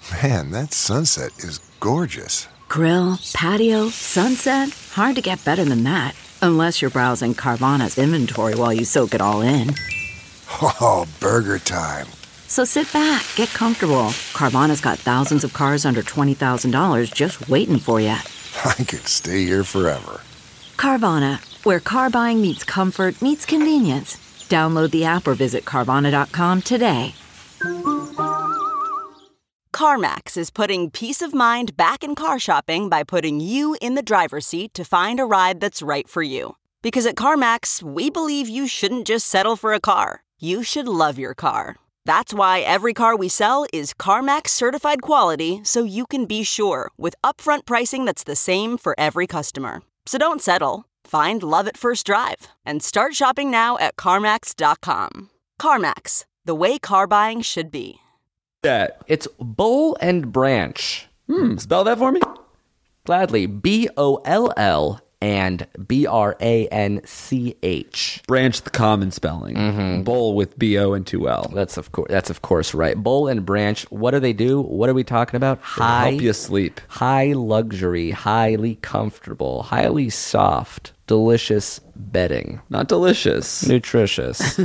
Man, that sunset is gorgeous. Grill, patio, sunset. Hard to get better than that. Unless you're browsing Carvana's inventory while you soak it all in. Oh, burger time. So sit back, get comfortable. Carvana's got thousands of cars under $20,000 just waiting for you. I could stay here forever. Carvana, where car buying meets comfort meets convenience. Download the app or visit Carvana.com today. CarMax is putting peace of mind back in car shopping by putting you in the driver's seat to find a ride that's right for you. Because at CarMax, we believe you shouldn't just settle for a car. You should love your car. That's why every car we sell is CarMax certified quality, so you can be sure with upfront pricing that's the same for every customer. So don't settle. Find love at first drive and start shopping now at CarMax.com. CarMax, the way car buying should be. It's Boll and Branch. Spell that for me. Gladly. Boll and Branch. Branch, the common spelling. Bowl with B-O and 2-L. That's of course right. Boll and Branch. What do they do? What are we talking about? Help you sleep. High luxury, highly comfortable, highly soft, delicious bedding. Not delicious. Nutritious.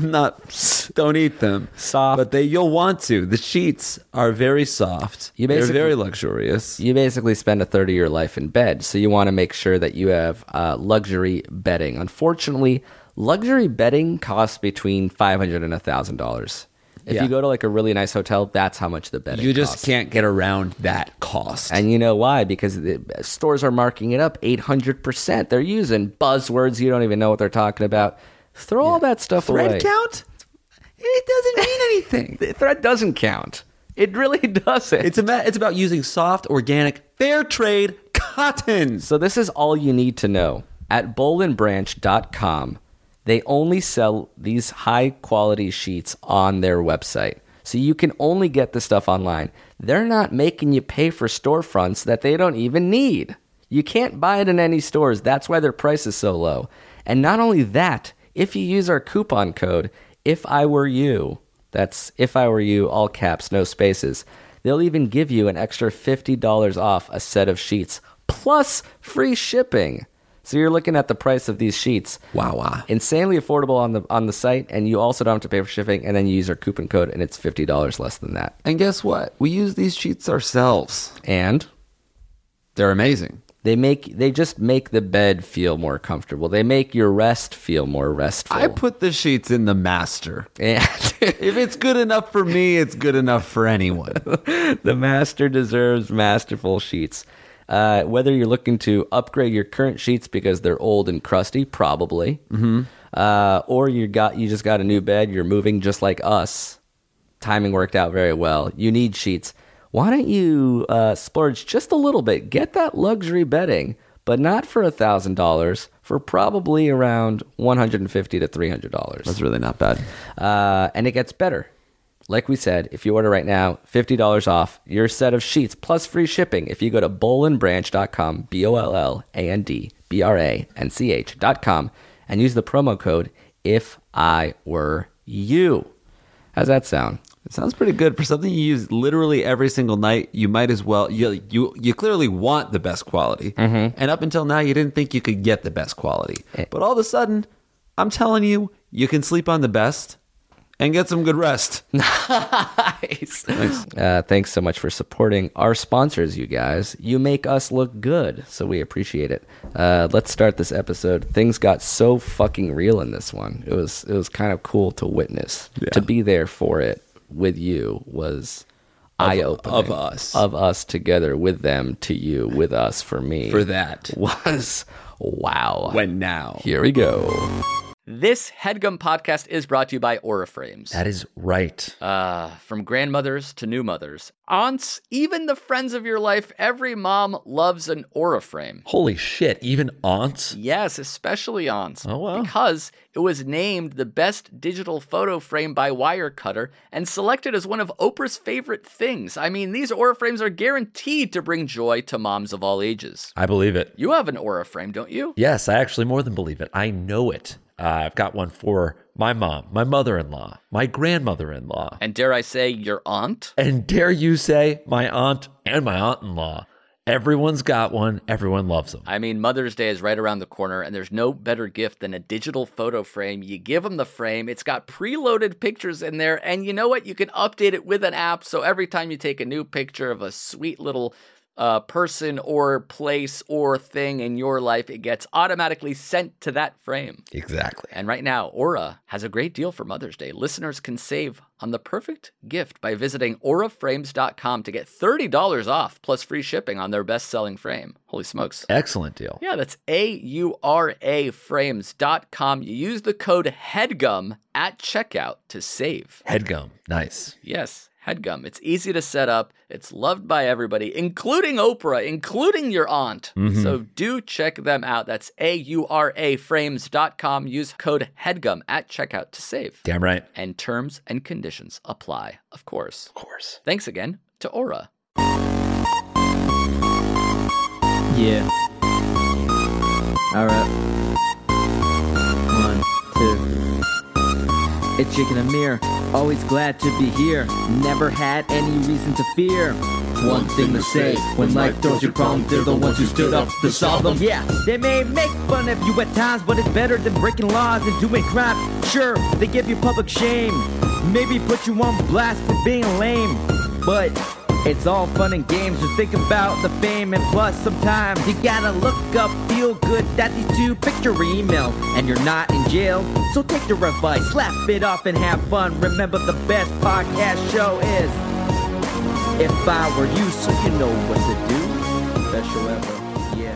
Don't eat them. Soft. But you'll want to. The sheets are very soft. They're very luxurious. You basically spend a third of your life in bed, so you want to make sure that you have luxury bedding. Unfortunately, luxury bedding costs between $500 and $1,000. If you go to like a really nice hotel, that's how much the bedding You just costs. can't get around that cost. And you know why? Because the stores are marking it up 800%. They're using buzzwords you don't even know what they're talking about. Throw all that stuff away. Thread count? It doesn't mean anything. The thread doesn't count. It really doesn't. It's about using soft, organic, fair trade cotton. So this is all you need to know. At bollandbranch.com, they only sell these high-quality sheets on their website. So you can only get the stuff online. They're not making you pay for storefronts that they don't even need. You can't buy it in any stores. That's why their price is so low. And not only that, if you use our coupon code, If I Were You, that's If I Were You, all caps, no spaces, they'll even give you an extra $50 off a set of sheets, plus free shipping. So you're looking at the price of these sheets. Wow. Insanely affordable on the site, and you also don't have to pay for shipping, and then you use our coupon code, and it's $50 less than that. And guess what? We use these sheets ourselves. And they're amazing. They just make the bed feel more comfortable. They make your rest feel more restful. I put the sheets in the master. And if it's good enough for me, it's good enough for anyone. The master deserves masterful sheets. Whether you're looking to upgrade your current sheets because they're old and crusty, probably, or you just got a new bed, you're moving just like us. Timing worked out very well. You need sheets. Why don't you splurge just a little bit? Get that luxury bedding, but not for $1,000, for probably around $150 to $300. That's really not bad. And it gets better. Like we said, if you order right now, $50 off your set of sheets plus free shipping if you go to bollandbranch.com, BOLLANDBRANCH.com, and use the promo code If I Were You. How's that sound? It sounds pretty good. For something you use literally every single night, you might as well, you clearly want the best quality. And up until now, you didn't think you could get the best quality. But all of a sudden, I'm telling you, you can sleep on the best and get some good rest. Nice. Thanks so much for supporting our sponsors, you guys. You make us look good, so we appreciate it. Let's start this episode. Things got so fucking real in this one. It was kind of cool to witness. Yeah. To be there for it with you was eye-opening. Of us together with them, to you, with us, for me. For that. Was wow. When now. Here we go. This HeadGum podcast is brought to you by Auraframes. That is right. From grandmothers to new mothers, aunts, even the friends of your life, every mom loves an Auraframe. Holy shit, even aunts? Yes, especially aunts. Oh, wow. Because it was named the best digital photo frame by Wirecutter and selected as one of Oprah's favorite things. I mean, these Auraframes are guaranteed to bring joy to moms of all ages. I believe it. You have an Auraframe, don't you? Yes, I actually more than believe it. I know it. I've got one for my mom, my mother-in-law, my grandmother-in-law, And dare I say, your aunt? and dare you say my aunt and my aunt-in-law. Everyone's got one. Everyone loves them. I mean, Mother's Day is right around the corner, and there's no better gift than a digital photo frame. You give them the frame, it's got preloaded pictures in there, and you know what? You can update it with an app, so every time you take a new picture of a sweet little person or place or thing in your life, it gets automatically sent to that frame. Exactly. And right now, Aura has a great deal for Mother's Day. Listeners can save on the perfect gift by visiting auraframes.com to get $30 off plus free shipping on their best-selling frame. Holy smokes. Excellent deal. Yeah, that's auraframes.com. You use the code HEADGUM at checkout to save. Headgum. Nice. Yes, HEADGUM. It's easy to set up. It's loved by everybody, including Oprah, including your aunt. So do check them out. That's auraframes.com. Use code HEADGUM at checkout to save. Damn right. And terms and conditions apply, of course. Of course. Thanks again to Aura. Yeah. Alright. 1, 2. It's Jake and Amir. Always glad to be here. Never had any reason to fear. One thing to say, when life throws you problems, they're the ones who stood up to solve them. Yeah, they may make fun of you at times, but it's better than breaking laws and doing crime. Sure, they give you public shame, maybe put you on blast for being lame, but it's all fun and games. Just think about the fame, and plus sometimes you gotta look up, feel good that these two picked your email, and you're not in jail. So take their advice, slap it off and have fun. Remember the best podcast show is If I Were You, so you know what to do. Best show ever, yeah.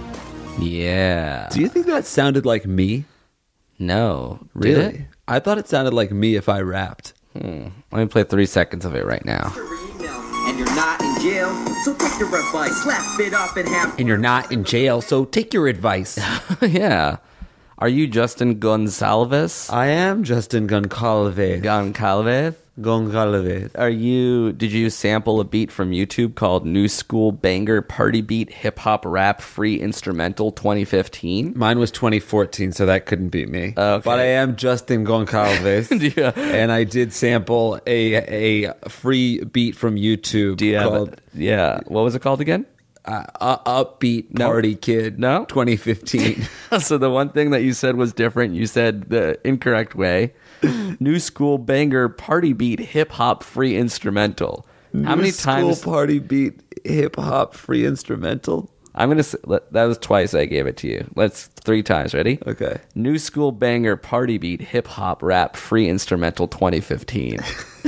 Yeah. Do you think that sounded like me? No. Really? Did it? I thought it sounded like me if I rapped. Let me play 3 seconds of it right now. And you're not in jail, so take your advice, slap it off and have And you're not in jail, so take your advice. Yeah. Are you Justin Gonsalves? I am Justin Goncalves. Goncalves? Goncalves. Did you sample a beat from YouTube called New School Banger Party Beat Hip Hop Rap Free Instrumental 2015? Mine was 2014, so that couldn't be me. Okay. But I am Justin Goncalves. Yeah. And I did sample a free beat from YouTube called what was it called again? Upbeat Party Kid No? 2015. So the one thing that you said was different. You said the incorrect way. New School Banger Party Beat Hip Hop Free Instrumental. How many times? School Party Beat Hip Hop Free Instrumental? I'm going to that was twice I gave it to you. Let's 3 times. Ready? Okay. New School Banger Party Beat Hip Hop Rap Free Instrumental 2015.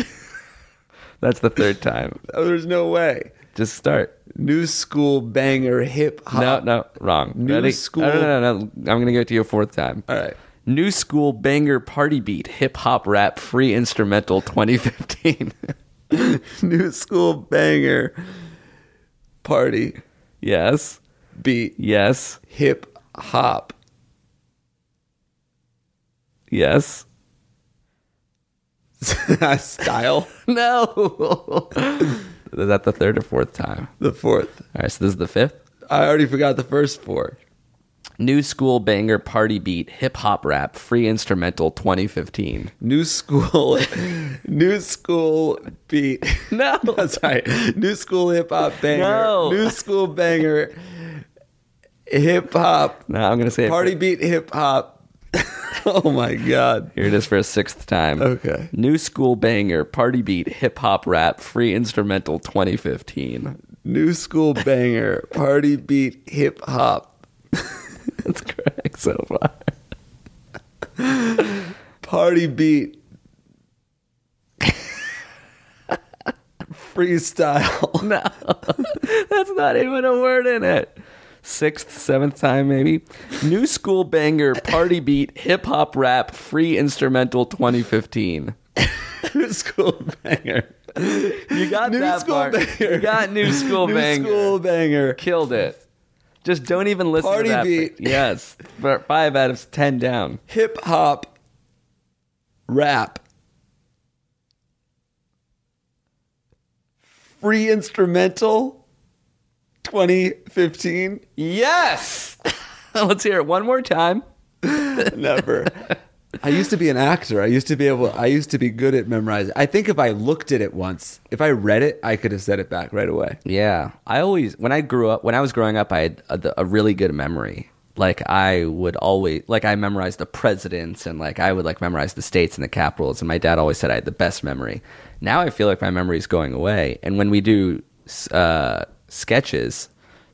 That's the 3rd time. Oh, there's no way. Just start. New School Banger Hip Hop. No, wrong. New Ready? School. No. I'm going to give it to you a 4th time. All right. New School Banger Party Beat Hip Hop Rap Free Instrumental 2015. New School Banger Party Yes. Beat Yes. Hip Hop. Yes. Style. No. Is that the 3rd or 4th time? The 4th. All right, so this is the 5th. I already forgot the first 4. New School Banger Party Beat Hip Hop Rap Free Instrumental 2015. New School Beat. No. That's right. New School Hip Hop Banger. No. New School Banger Hip Hop. No, I'm going to say Party Beat Hip Hop. Oh my God. Here it is for a 6th time. Okay. New School Banger Party Beat Hip Hop Rap Free Instrumental 2015. New School Banger Party Beat Hip Hop. That's correct so far. Party Beat Freestyle. No, that's not even a word in it. 6th, 7th time maybe. New School Banger Party Beat Hip Hop Rap Free Instrumental 2015. New School Banger. You got New that School part. Banger. You got New School New Banger. School Banger. Killed it. Just don't even listen Party to that. Beat. Yes. 5 out of 10 down. Hip Hop Rap. Free Instrumental 2015. Yes. Let's hear it one more time. Never. I used to be an actor. I used to be good at memorizing. I think if I looked at it once, if I read it, I could have said it back right away. Yeah. When I was growing up, I had a really good memory. Like I memorized the presidents and like I would like memorize the states and the capitals. And my dad always said I had the best memory. Now I feel like my memory is going away. And when we do skits,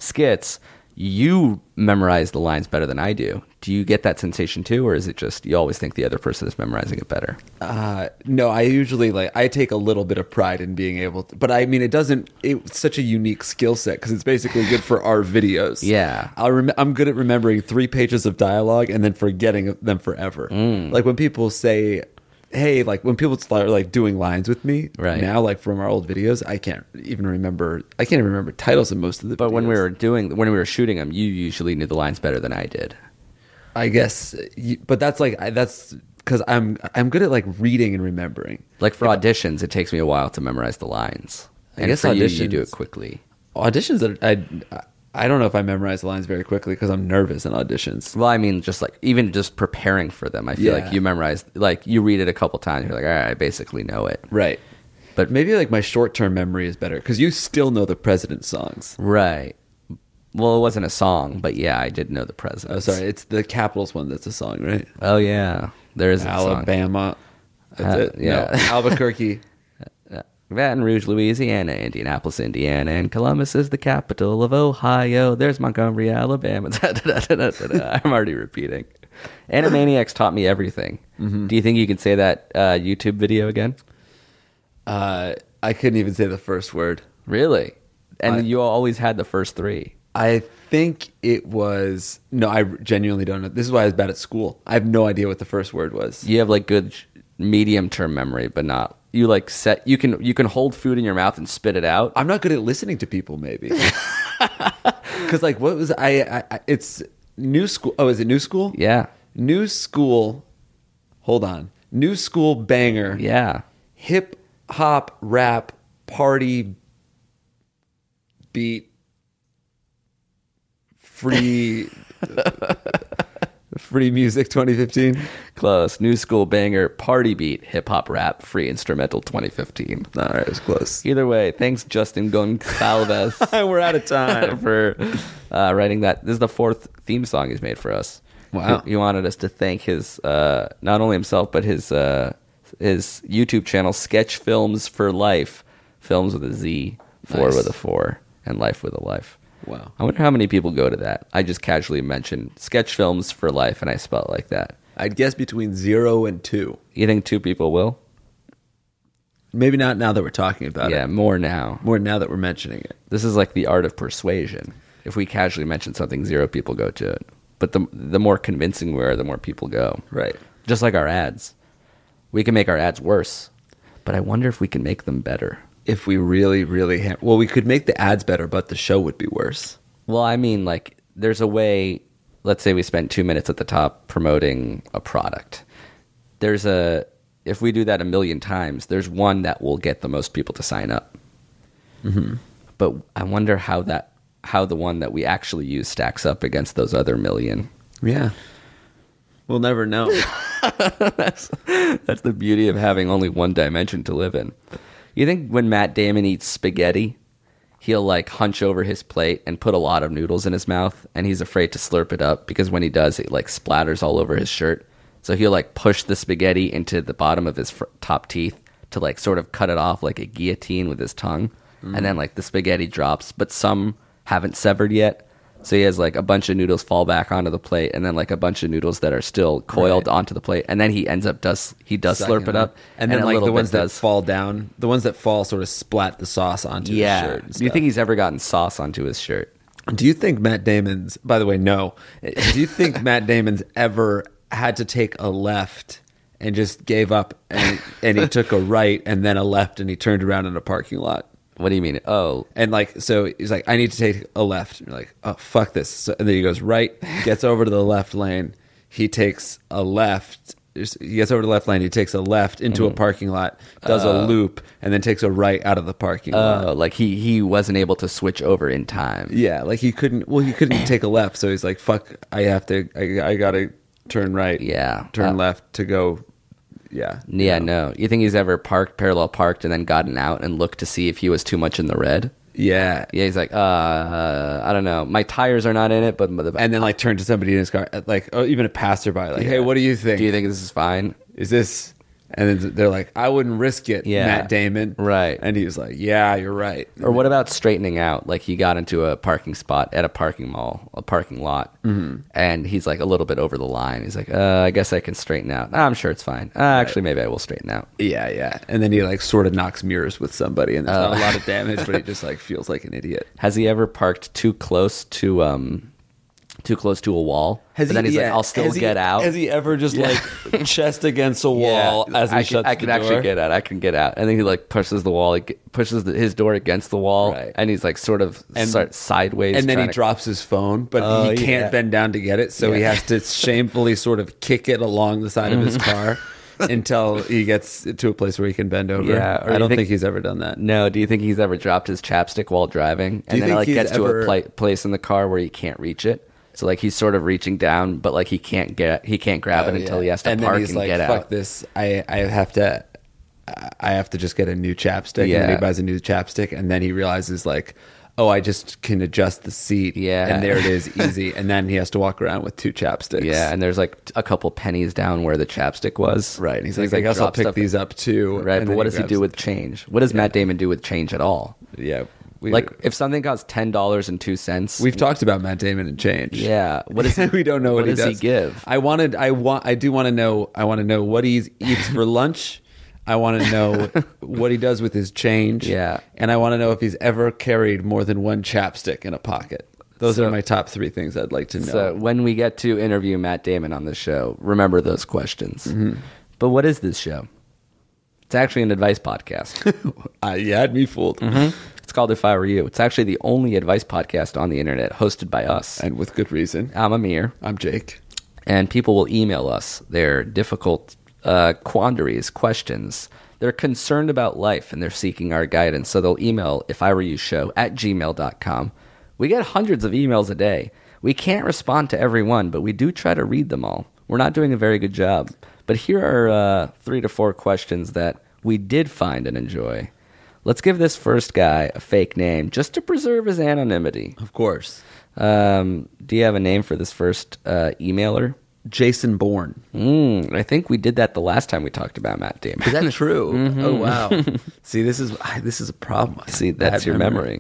you memorize the lines better than I do. Do you get that sensation too, or is it just you always think the other person is memorizing it better? No, I usually I take a little bit of pride in being able to, but I mean, it's such a unique skill set because it's basically good for our videos. Yeah. I'm good at remembering 3 pages of dialogue and then forgetting them forever. Like when people say, hey, like when people start like doing lines with me right now, like from our old videos, I can't even remember titles of most of the videos. But when we were shooting them, you usually knew the lines better than I did. I guess, but that's because I'm good at like reading and remembering. Like for auditions, it takes me a while to memorize the lines. I guess for auditions, you do it quickly. Auditions, I don't know if I memorize the lines very quickly because I'm nervous in auditions. Well, I mean, just like even just preparing for them, I feel like you memorize, like you read it a couple times, you're like, all right, I basically know it. Right. But maybe like my short-term memory is better because you still know the President's songs. Right. Well, it wasn't a song, but yeah, I did know the President. Oh, sorry, it's the Capitals one that's a song, right? Oh yeah, there is a Alabama. That's it. Yeah, no, Albuquerque. Baton Rouge, Louisiana, Indianapolis, Indiana, and Columbus is the capital of Ohio. There's Montgomery, Alabama. I'm already repeating. Animaniacs taught me everything. Mm-hmm. Do you think you can say that YouTube video again? I couldn't even say the first word. Really? And you always had the first 3. I think it was... No, I genuinely don't know. This is why I was bad at school. I have no idea what the first word was. You have like good medium-term memory, but not... You like set you can hold food in your mouth and spit it out. I'm not good at listening to people, maybe. Because like what was it's New School. Oh, is it New School? Yeah. New School. Hold on. New School banger. Yeah. Hip hop rap party beat free free music 2015. Close. New School banger, party beat, hip hop rap, free instrumental 2015. All right, it was close. Either way, thanks Justin Gonçalves. We're out of time for writing that. This is the 4th theme song he's made for us. Wow. He wanted us to thank his not only himself but his YouTube channel, Sketch Films for Life, films with a Z, 4 with a 4, and life with a life. Wow. I wonder how many people go to that. I just casually mentioned Sketch Films for Life, and I spell it like that. I'd guess between 0 and 2. You think 2 people will? Maybe not now that we're talking about it. Yeah, more now. More now that we're mentioning it. This is like the art of persuasion. If we casually mention something, 0 people go to it. But the more convincing we are, the more people go. Right. Just like our ads. We can make our ads worse, but I wonder if we can make them better. If we really, really... Well, we could make the ads better, but the show would be worse. Well, I mean, like, there's a way... Let's say we spent 2 minutes at the top promoting a product. If we do that 1 million times, there's one that will get the most people to sign up. Mm-hmm. But I wonder how the one that we actually use stacks up against those other 1 million. Yeah. We'll never know. That's the beauty of having only one dimension to live in. You think when Matt Damon eats spaghetti, he'll like hunch over his plate and put a lot of noodles in his mouth, and he's afraid to slurp it up because when he does, it like splatters all over his shirt. So he'll like push the spaghetti into the bottom of his top teeth to like sort of cut it off like a guillotine with his tongue. And then like the spaghetti drops, but some haven't severed yet. So he has like a bunch of noodles fall back onto the plate, and then like a bunch of noodles that are still coiled onto the plate, and then he ends up does slurp it up, and then like the ones that fall down, the ones that fall sort of splat the sauce onto his shirt. Do you think he's ever gotten sauce onto his shirt? Do you think Matt Damon's? By the way, no. Do you think Matt Damon's ever had to take a left and just gave up, and he took a right and then a left, and he turned around in a parking lot? What do you mean? Oh. And like, so he's like, I need to take a left. And you're like, oh, fuck this. So, and then he goes right, gets over to the left lane. He takes a left. He gets over to the left lane. He takes a left into a parking lot, does a loop, and then takes a right out of the parking lot. Like he wasn't able to switch over in time. Yeah, like he couldn't take a left. So he's like, fuck, I gotta turn right, Yeah. turn left to go. Yeah. Yeah, no. You think he's ever parallel parked and then gotten out and looked to see if he was too much in the red? Yeah. Yeah, he's like, I don't know. My tires are not in it, but And then like turn to somebody in his car, like, oh, even a passerby, like, hey, what do you think? Do you think this is fine? Is this? And then they're like, I wouldn't risk it, Yeah. Matt Damon. Right. And he was like, yeah, you're right. Or what about straightening out? Like he got into a parking spot at a parking lot, and he's like a little bit over the line. He's like, I guess I can straighten out. I'm sure it's fine. Actually, maybe I will straighten out. Yeah, yeah. And then he like sort of knocks mirrors with somebody, and there's not a lot of damage, but he just like feels like an idiot. Has he ever parked too close to a wall? But then he's like, I'll still get out. Has he ever just like chest against a wall as he shuts I the can door? actually get out. I can get out. And then he like pushes the wall, pushes his door against the wall, Right. and he's like sort of sideways. And then he trying to- drops his phone, but he can't bend down to get it, so he has to shamefully sort of kick it along the side of his car until he gets to a place where he can bend over. Yeah, or I you don't think- think he's ever done that. No, do you think he's ever dropped his chapstick while driving? And you then think like he's gets to ever- a place in the car where he can't reach it. So like he's sort of reaching down, but like he can't grab it until he has to and park then he's and like, get fuck out. this, I have to just get a new chapstick. And then Yeah. he buys a new chapstick, and then he realizes like, oh, I just can adjust the seat. Yeah. And there it is, easy. And then he has to walk around with 2 chapsticks. Yeah, and there's like a couple pennies down where the chapstick was. Right. And he's like, I guess I'll drop pick stuff- these up too. Right, And but then what does he grabs- do with change? What does Matt Damon do with change at all? Yeah. Like if something costs $10.02, We've talked about Matt Damon and change. yeah. What is We don't know what he does does. he give? I do want to know. I want to know what he eats for lunch. I want to know what he does with his change. Yeah. And I want to know if he's ever carried more than 1 chapstick in a pocket. Those are my top 3 things I'd like to know. So when we get to interview Matt Damon on this show, remember those questions. Mm-hmm. But what is this show? It's actually an advice podcast. You had me fooled. It's called If I Were You. It's actually the only advice podcast on the internet hosted by us. And with good reason. I'm Amir. I'm Jake. And people will email us their difficult quandaries, questions. They're concerned about life and they're seeking our guidance. So they'll email iwereyoushow@gmail.com. We get hundreds of emails a day. We can't respond to every one, but we do try to read them all. We're not doing a very good job. But here are 3 to 4 questions that we did find and enjoy. Let's give this first guy a fake name just to preserve his anonymity. Of course. Do you have a name for this first emailer? Jason Bourne. I think we did that the last time we talked about Matt Damon. Is that true? Oh, wow. See, this is a problem. See, that's Bad your memory.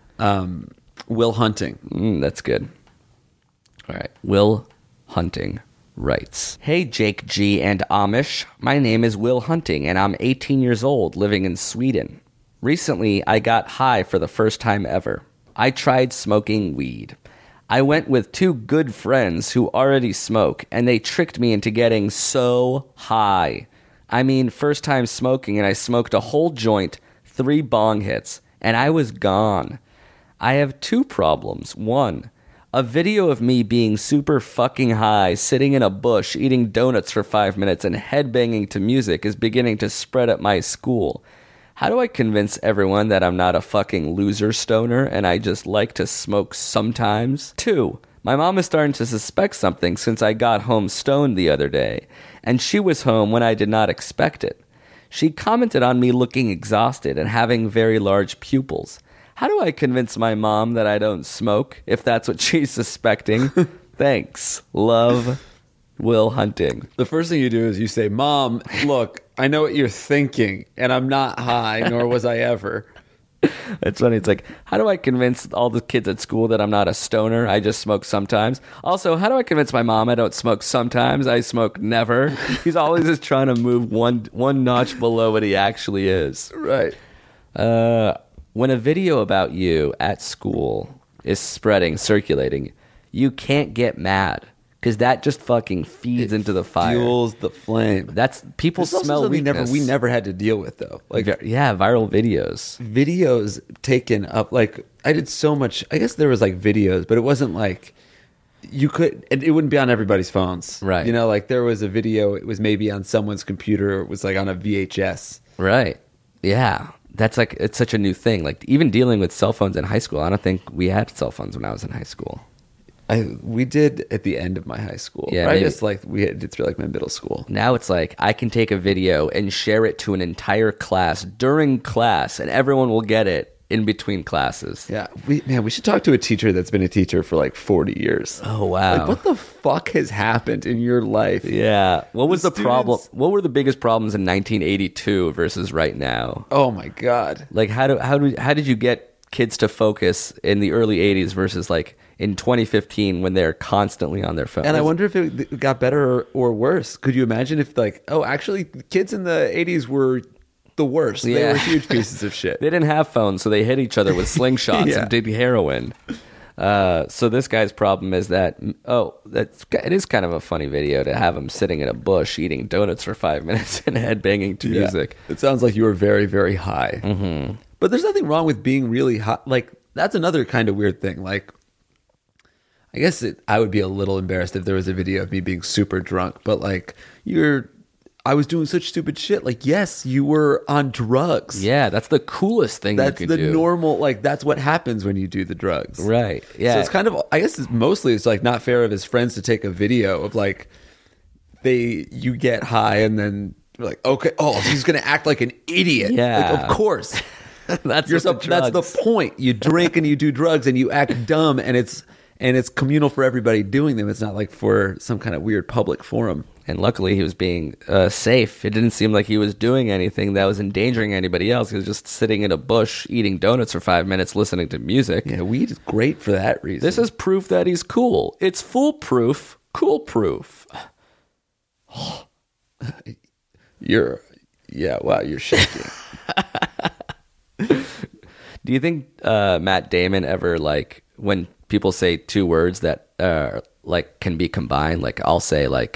Will Hunting. That's good. All right. Will Hunting writes, Hey, Jake G and Amish. My name is Will Hunting, and I'm 18 years old, living in Sweden. Recently, I got high for the first time ever. I tried smoking weed. I went with 2 good friends who already smoke, and they tricked me into getting so high. I mean, first time smoking, and I smoked a whole joint, 3 bong hits, and I was gone. I have 2 problems. 1, a video of me being super fucking high, sitting in a bush, eating donuts for 5 minutes, and headbanging to music is beginning to spread at my school. How do I convince everyone that I'm not a fucking loser stoner and I just like to smoke sometimes? 2, my mom is starting to suspect something since I got home stoned the other day, and she was home when I did not expect it. She commented on me looking exhausted and having very large pupils. How do I convince my mom that I don't smoke if that's what she's suspecting? Thanks. Love, Will Hunting. The first thing you do is you say, Mom, look, I know what you're thinking, and I'm not high, nor was I ever. It's funny. It's like, how do I convince all the kids at school that I'm not a stoner? I just smoke sometimes. Also, how do I convince my mom I don't smoke sometimes? I smoke never. He's always just trying to move one notch below what he actually is. Right. When a video about you at school is circulating, you can't get mad because that just fucking feeds into the fire. Fuels the flame. That's people This is also smell something weakness. we never had to deal with, though. Like, yeah, viral videos. videos taken up, like, I did so much. I guess there was like videos, but it wasn't like you could, it wouldn't be on everybody's phones. Right. You know, like there was a video, it was maybe on someone's computer, it was like on a VHS. Right. Yeah. That's like, it's such a new thing. Like even dealing with cell phones in high school, I don't think we had cell phones when I was in high school. We did at the end of my high school. Yeah, I maybe. just like we did through like my middle school. Now it's like I can take a video and share it to an entire class during class, and everyone will get it in between classes. Yeah, we should talk to a teacher that's been a teacher for like 40 years. Oh, wow. Like, what the fuck has happened in your life? Yeah. What was the Students- problem? What were the biggest problems in 1982 versus right now? Oh my god. Like how did you get kids to focus in the early 80s versus like in 2015 when they're constantly on their phones? And I wonder if it got better or worse. Could you imagine if like, oh, actually, kids in the 80s were the worst. They Yeah. were huge pieces of shit. They didn't have phones, so they hit each other with slingshots Yeah. and did heroin. So this guy's problem is that it is kind of a funny video to have him sitting in a bush eating donuts for 5 minutes and headbanging to Yeah. music. It sounds like you were very, very high. Mm-hmm. But there's nothing wrong with being really high. Like, that's another kind of weird thing. Like, I guess I would be a little embarrassed if there was a video of me being super drunk. But like, I was doing such stupid shit. Like, yes, you were on drugs. Yeah, that's the coolest thing That's you could the do. normal, like, that's what happens when you do the drugs. Right. Yeah. So it's kind of, I guess it's like not fair of his friends to take a video of like, you get high and then you're like, okay, oh, he's going to act like an idiot. Yeah. Like, of course. that's That's what the the drugs- point. You drink and you do drugs and you act dumb and it's communal for everybody doing them. It's not like for some kind of weird public forum. And luckily, he was being safe. It didn't seem like he was doing anything that was endangering anybody else. He was just sitting in a bush eating donuts for 5 minutes, listening to music. Yeah, weed is great for that reason. This is proof that he's cool. It's foolproof, cool proof. You're shaking. Do you think Matt Damon ever, like, when people say two words that like can be combined, like I'll say like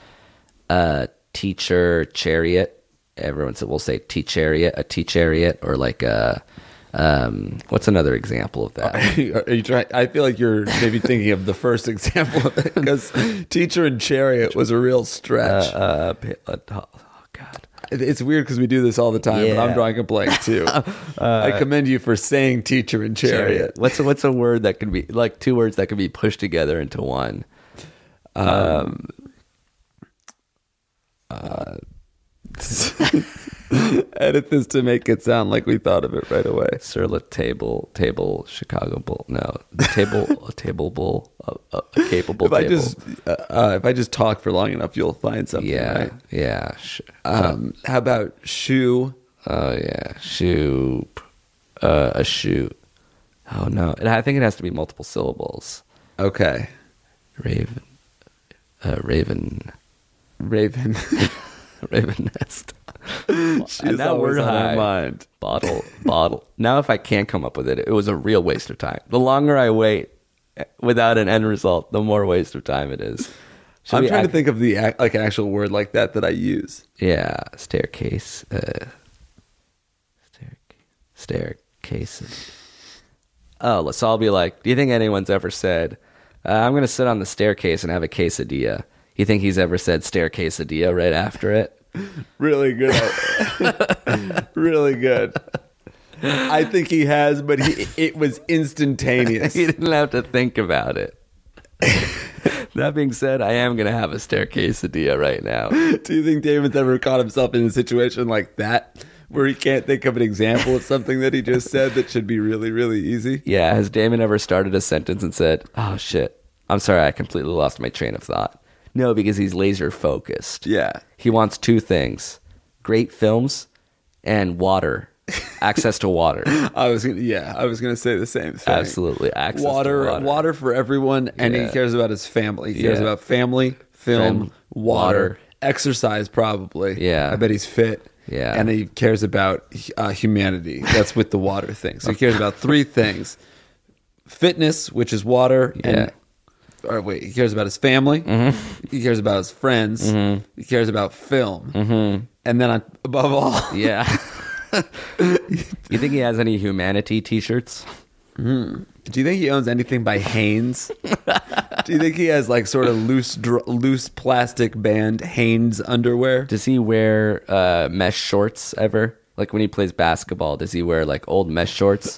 teacher chariot, everyone will say T-chariot, a T-chariot, or like what's another example of that? Are you trying? I feel like you're maybe thinking of the first example of it because teacher and chariot was a real stretch. Oh God. It's weird because we do this all the time, but I'm Yeah. drawing a blank too. I commend you for saying teacher and chariot. What's a word that can be like two words that can be pushed together into one? Edit this to make it sound like we thought of it right away. Surlet table, Chicago bull. No, a table bull, a capable If table. if I just talk for long enough, you'll find something. Yeah, Right? yeah. How about shoe? Oh yeah, shoe, a shoe. Oh no, I think it has to be multiple syllables. Okay, Raven, raven, raven. raven nest. She's Now always we're on our high. mind. Bottle. Now, if I can't come up with it, it was a real waste of time. The longer I wait without an end result, the more waste of time it is. Should I'm we trying to act- think of like an actual word like that I use. Yeah, staircase. Staircase. Oh, let's all be like, do you think anyone's ever said, I'm going to sit on the staircase and have a quesadilla? You think he's ever said staircasadilla right after it? Really good. Really good. I think he has, but it was instantaneous. He didn't have to think about it. That being said, I am going to have a staircasadilla right now. Do you think Damon's ever caught himself in a situation like that where he can't think of an example of something that he just said that should be really, really easy? Yeah, has Damon ever started a sentence and said, oh shit, I'm sorry, I completely lost my train of thought? No, because he's laser focused. Yeah. He wants two things: great films and water. Access to water. I was gonna say the same thing. Absolutely. Access to water for everyone, and he Yeah. cares about his family. He cares Yeah. about family, film, water, water. exercise, probably. Yeah. I bet he's fit. Yeah. And he cares about humanity. That's with the water thing. So he cares about three things: fitness, which is water, and he cares about his family. Mm-hmm. He cares about his friends. Mm-hmm. He cares about film. Mm-hmm. And then above all, Yeah. You think he has any humanity t-shirts? do you think he owns anything by Hanes? Do you think he has like sort of loose plastic band Hanes underwear? Does he wear mesh shorts ever? Like when he plays basketball, does he wear like old mesh shorts?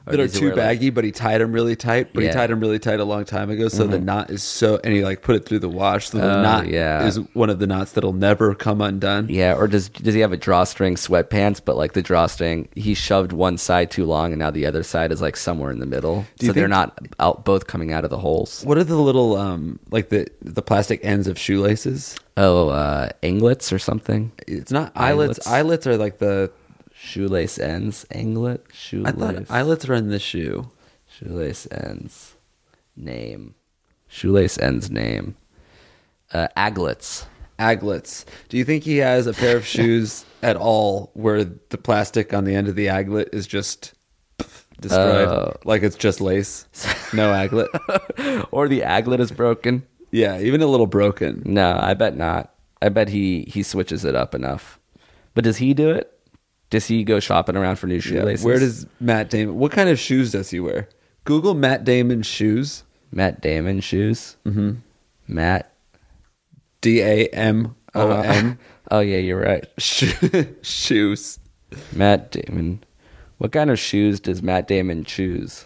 Or that are does he too wear, like- baggy, but he tied them really tight. But he Yeah. tied them really tight a long time ago, so the knot is so. And he like put it through the wash, so the knot is one of the knots that'll never come undone. Yeah, or does he have a drawstring sweatpants, but like the drawstring, he shoved one side too long, and now the other side is like somewhere in the middle, so they're not out both coming out of the holes. What are the little like the plastic ends of shoelaces? Oh, anglets or something. It's not eyelets. Eyelets are like the Shoelace ends, anglet, shoelace. I thought eyelets are in the shoe. Shoelace ends, name. Shoelace ends name. Aglets. Aglets. Do you think he has a pair of shoes at all where the plastic on the end of the aglet is just destroyed? Like it's just lace? No aglet? Or the aglet is broken? Yeah, even a little broken. No, I bet not. I bet he switches it up enough. But does he do it? Does he go shopping around for new shoelaces? Where does Matt Damon... What kind of shoes does he wear? Google Matt Damon shoes. Matt Damon shoes? Mm-hmm. Matt... Damon. Oh, yeah, you're right. Shoes. Matt Damon. What kind of shoes does Matt Damon choose?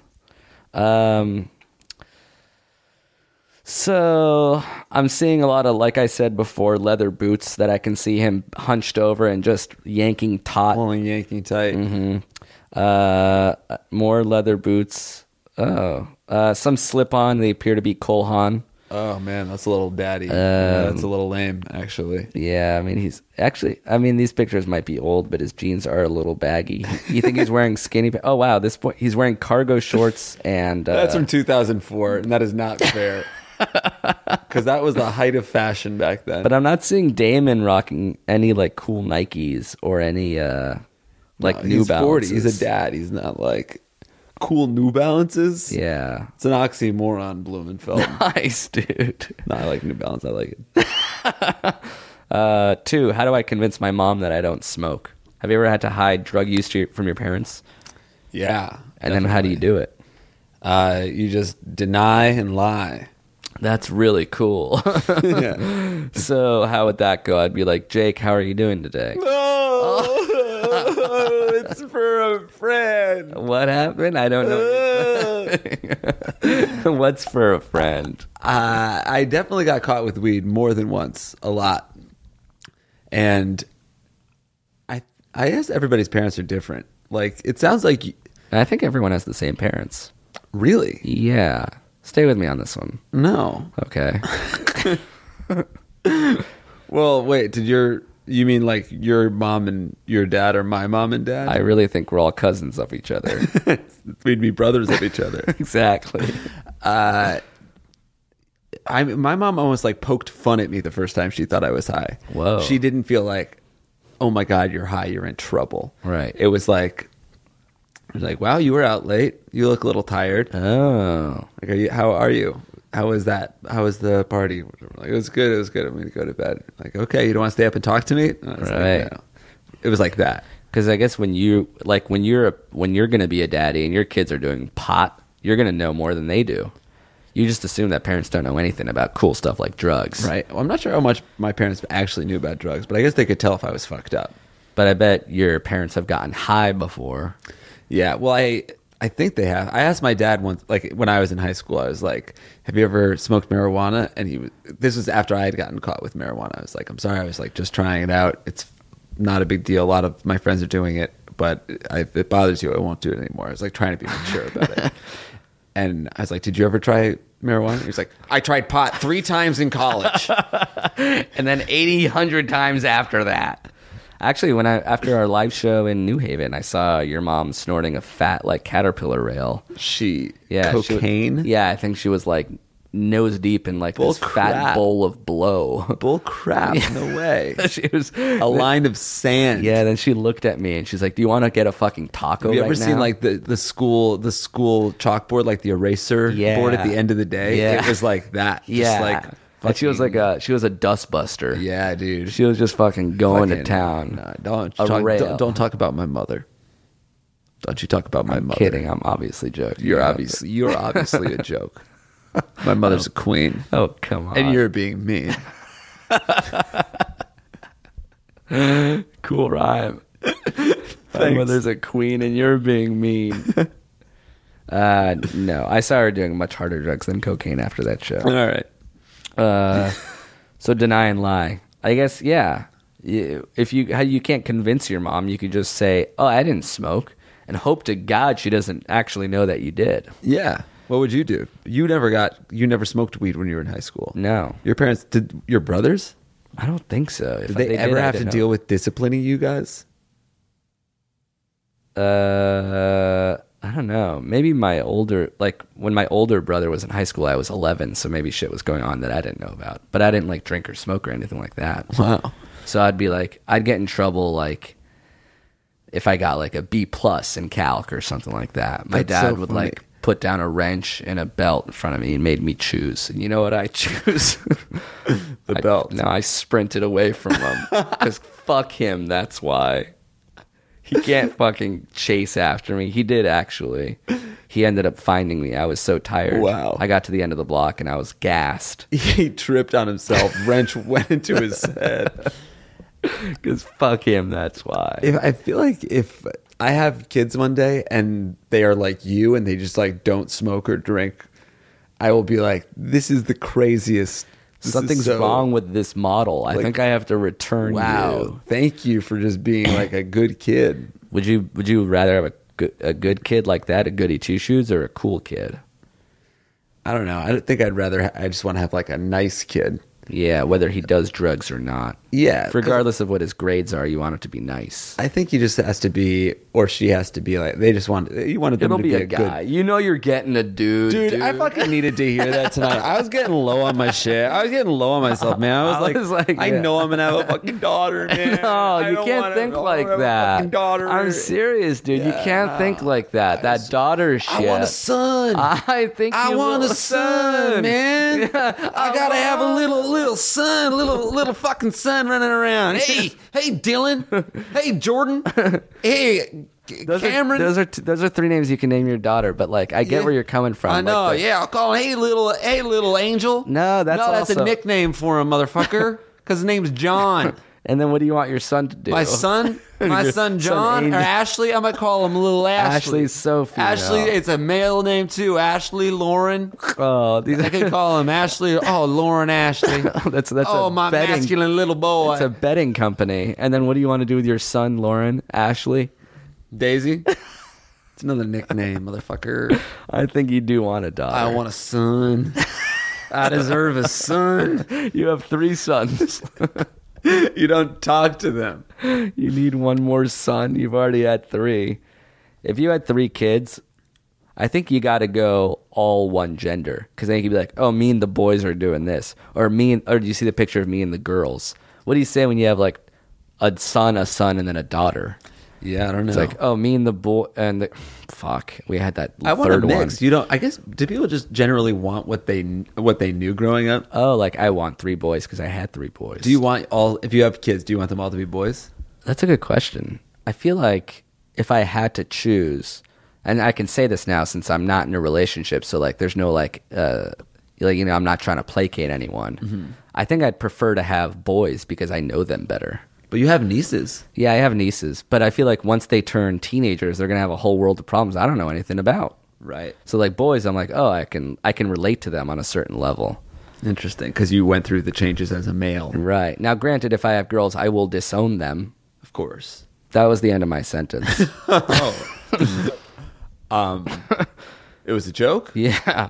So I'm seeing a lot of, like I said before, leather boots that I can see him hunched over and just yanking taut. Pulling, yanking tight. More leather boots. Some slip-on. They appear to be Cole Haan. Oh, man, that's a little daddy. That's a little lame, actually. Yeah, I mean, these pictures might be old, but his jeans are a little baggy. You think he's wearing skinny? Oh, wow, he's wearing cargo shorts and... That's from 2004, and that is not fair. Because that was the height of fashion back then. But I'm not seeing Damon rocking any, like, cool Nikes or any, New he's Balances. 40. He's a dad. He's not, like, cool New Balances. Yeah. It's an oxymoron, Blumenfeld. Nice, dude. No, I like New Balance. I like it. 2, how do I convince my mom that I don't smoke? Have you ever had to hide drug use from your parents? Yeah. And then how do you do it? You just deny and lie. That's really cool. Yeah. So how would that go? I'd be like, Jake, how are you doing today? Oh, it's for a friend. What happened? I don't know. What's for a friend? I definitely got caught with weed more than once, a lot. And I guess everybody's parents are different. Like, it sounds like... I think everyone has the same parents. Really? Yeah. Stay with me on this one. No. Okay. Well, wait, you mean like your mom and your dad are my mom and dad? I really think we're all cousins of each other. We'd be brothers of each other. Exactly. My mom almost like poked fun at me the first time she thought I was high. Whoa. She didn't feel like, oh my God, you're high, you're in trouble. Right. It was like, wow, you were out late. You look a little tired. Oh. Like, how are you? How was that? How was the party? Like, it was good. It was good. I'm going to go to bed. Like, okay, you don't want to stay up and talk to me? And I was Right. like, no. It was like that. Because I guess when you're going to be a daddy and your kids are doing pot, you're going to know more than they do. You just assume that parents don't know anything about cool stuff like drugs. Right. Well, I'm not sure how much my parents actually knew about drugs, but I guess they could tell if I was fucked up. But I bet your parents have gotten high before. Yeah. Well, I think they have. I asked my dad once, like when I was in high school, I was like, have you ever smoked marijuana? And this was after I had gotten caught with marijuana. I was like, I'm sorry. I was like, just trying it out. It's not a big deal. A lot of my friends are doing it, but if it bothers you, I won't do it anymore. I was like trying to be mature about it. And I was like, did you ever try marijuana? He was like, I tried pot 3 times in college. And then 100 times after that. Actually, after our live show in New Haven, I saw your mom snorting a fat, like, caterpillar rail. Cocaine? I think she was, like, nose deep in, like, this fat bowl of blow. Bull crap. No way. She was a line of sand. Yeah, then she looked at me and she's like, do you want to get a fucking taco Have you right ever seen now? like the school chalkboard, like the eraser board at the end of the day? Yeah. It was like that. Just Yeah. like And she was like she was a dust buster. yeah, dude. She was just fucking going to town. No, A rail. don't talk about my mother. Don't you talk about my mother. Kidding, I'm obviously joking. You're obviously a joke. My mother's a queen. Oh, come on. And you're being mean. cool rhyme. My mother's a queen and you're being mean. No, I saw her doing much harder drugs than cocaine after that show. All right. So deny and lie. I guess, yeah. If you can't convince your mom, you could just say, "Oh, I didn't smoke," and hope to God she doesn't actually know that you did. Yeah. What would you do? You never smoked weed when you were in high school. No, Your parents did. Your brothers? I don't think so. If Did they ever have to deal with disciplining you guys? I don't know. Maybe when my older brother was in high school, I was 11, so maybe shit was going on that I didn't know about. But I didn't like drink or smoke or anything like that. Wow. So I'd get in trouble like if I got like a B+ in calc or something like that. My That's dad so would funny. like put down a wrench and a belt in front of me and made me choose. And you know what I choose? The belt. No, I sprinted away from him because fuck him. That's why. He can't fucking chase after me. He did, actually. He ended up finding me. I was so tired. Wow. I got to the end of the block and I was gassed. He tripped on himself. Wrench went into his head. Because fuck him, that's why. I feel like if I have kids one day and they are like you and they just like don't smoke or drink, I will be like, this is the craziest. This is Something's so- wrong with this model. I think I have to return Wow. you. Thank you for just being like a good kid. Would you rather have a good kid like that, a goody two shoes, or a cool kid? I don't know. I don't think I just want to have like a nice kid. Yeah, whether he does drugs or not. Yeah. 'cause Regardless of what his grades are, you want it to be nice. I think he just has to be, or she has to be like, you wanted them It'll to be be a guy. You know you're getting a dude. Dude, I fucking needed to hear that tonight. I was getting low on my shit. I was getting low on myself, man. I was like, I yeah. know I'm gonna have a fucking daughter, man. No, I you don't can't wanna- think I like wanna have a that. fucking daughter. I'm serious, dude. You can't think like that. That daughter shit. I want a son. I think I you want will a son, man. Yeah, I gotta have a little son, little fucking son running around. Hey, Dylan. Hey, Jordan. Hey, Cameron. Those are three names you can name your daughter, but like I get Yeah. where you're coming from. I know. Like, Yeah, I'll call him. Hey, little angel. No, that's a also- nickname for him, motherfucker. Because his name's John. And then what do you want your son to do? My son Your John or Angel. Ashley. I might call him little Ashley. Ashley's so female. Ashley, it's a male name too. Ashley, Lauren. Oh, these I are, could call him Ashley. Oh, Lauren Ashley. that's Oh, a my betting, masculine little boy. It's a betting company. And then what do you want to do with your son, Lauren? Ashley? Daisy. It's another nickname, motherfucker. I think you do want a daughter. I want a son. I deserve a son. You have 3 sons. You don't talk to them. You need one more son. You've already had 3. If you had 3 kids, I think you got to go all one gender, because then you could be like, "Oh, me and the boys are doing this," or do you see the picture of me and the girls? What do you say when you have like a son, and then a daughter? Yeah, I don't know. It's like, oh, me and the boy and the fuck. We had that I want a third one. mix. You don't. I guess do people just generally want what they knew growing up? Oh, like I want 3 boys because I had 3 boys. Do you want all? If you have kids, do you want them all to be boys? That's a good question. I feel like if I had to choose, and I can say this now since I'm not in a relationship, so like there's no I'm not trying to placate anyone. Mm-hmm. I think I'd prefer to have boys because I know them better. But you have nieces. Yeah, I have nieces, but I feel like once they turn teenagers, they're gonna have a whole world of problems I don't know anything about. Right. So like boys, I'm like, oh, I can relate to them on a certain level. Interesting, because you went through the changes as a male. Right. Now, granted, if I have girls, I will disown them. Of course. That was the end of my sentence. It was a joke? Yeah.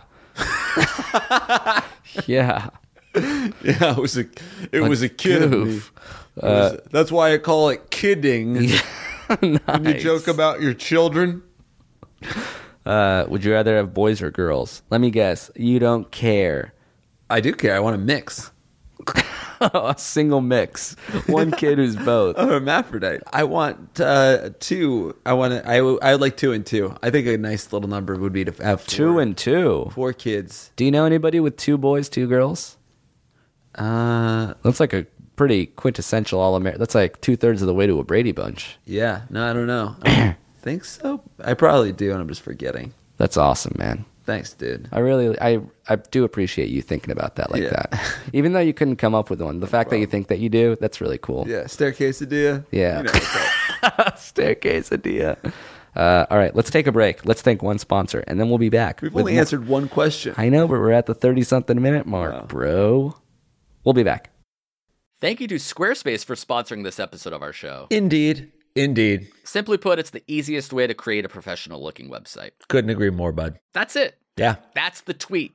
Yeah. Yeah, it was a kid of me. goof. That's why I call it kidding. Nice. When you joke about your children. Would you rather have boys or girls? Let me guess. You don't care. I do care. I want a mix. A single mix. One kid who's both. A hermaphrodite. I want 2. I would like 2 and 2. I think a nice little number would be to have 4. 2 and 2. 4 kids. Do you know anybody with 2 boys, 2 girls? That's like a pretty quintessential all-American. That's like 2/3 of the way to a Brady Bunch. Yeah. No, I don't know. I think so. I probably do, and I'm just forgetting. That's awesome, man. Thanks, dude. I do appreciate you thinking about that like Yeah. that. Even though you couldn't come up with one, the fact that you think that you do, that's really cool. Yeah, staircase idea. Yeah. You know what's up. Staircase idea. All right, let's take a break. Let's thank one sponsor, and then we'll be back. We've with only more- answered one question. I know, but we're at the 30-something minute mark, bro. We'll be back. Thank you to Squarespace for sponsoring this episode of our show. Indeed. Simply put, it's the easiest way to create a professional-looking website. Couldn't agree more, bud. That's it. Yeah. That's the tweet.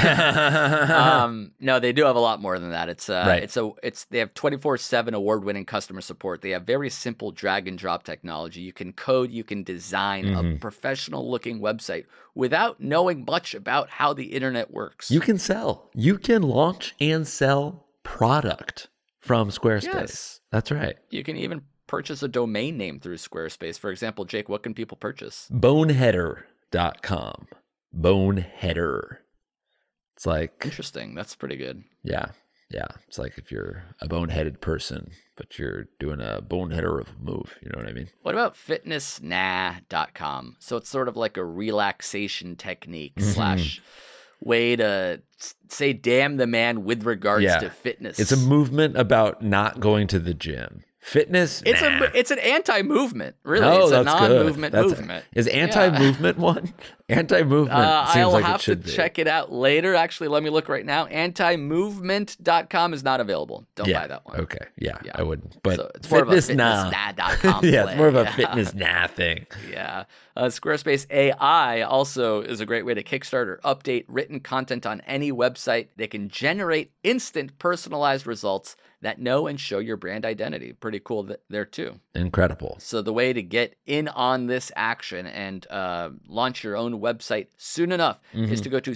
No, they do have a lot more than that. It's Right. They have 24/7 award-winning customer support. They have very simple drag and drop technology. You can code, you can design a professional-looking website without knowing much about how the internet works. You can sell. You can launch and sell product from Squarespace. Yes. That's right. You can even purchase a domain name through Squarespace. For example, Jake, what can people purchase? Boneheader.com. Boneheader. It's like, Interesting. That's pretty good. yeah. It's like if you're a boneheaded person, but you're doing a boneheader of a move. You know what I mean? What about fitnessnah.com? So it's sort of like a relaxation technique slash way to say damn the man with regards to fitness. It's a movement about not going to the gym. Fitness? It's nah. it's an anti-movement, really. No, It's a that's non-movement good. movement. Is anti-movement one? Anti-movement seems I'll like have it should to be. check it out later. Actually, let me look right now. Antimovement.com is not available. Don't buy that one. Okay. Yeah, Yeah. I wouldn't. But So it's more fitness of a nah. fitnessnah.com Yeah, play. it's more of a Yeah. fitness nah thing. Yeah. Squarespace AI also is a great way to kickstart or update written content on any website. They can generate instant personalized results that know and show your brand identity. Pretty cool there too. Incredible. So the way to get in on this action and launch your own website soon enough is to go to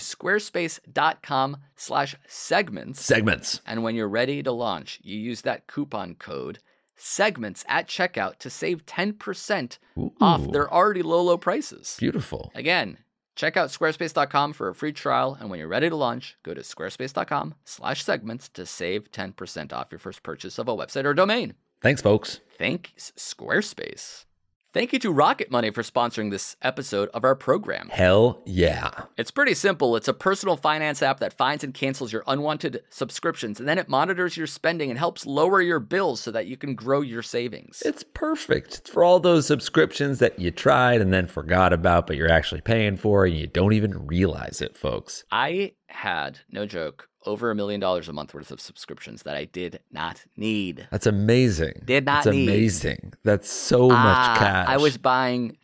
squarespace.com/segments. Segments. And when you're ready to launch, you use that coupon code segments at checkout to save 10% off their already low prices. Beautiful. Again, check out squarespace.com for a free trial. And when you're ready to launch, go to squarespace.com/segments to save 10% off your first purchase of a website or domain. Thanks, folks. Thanks, Squarespace. Thank you to Rocket Money for sponsoring this episode of our program. Hell yeah. It's pretty simple. It's a personal finance app that finds and cancels your unwanted subscriptions, and then it monitors your spending and helps lower your bills so that you can grow your savings. It's perfect. It's for all those subscriptions that you tried and then forgot about, but you're actually paying for and you don't even realize it, folks. I had, no joke, over $1 million a month worth of subscriptions that I did not need. That's amazing. Did not That's need. amazing. That's so much cash. I was buying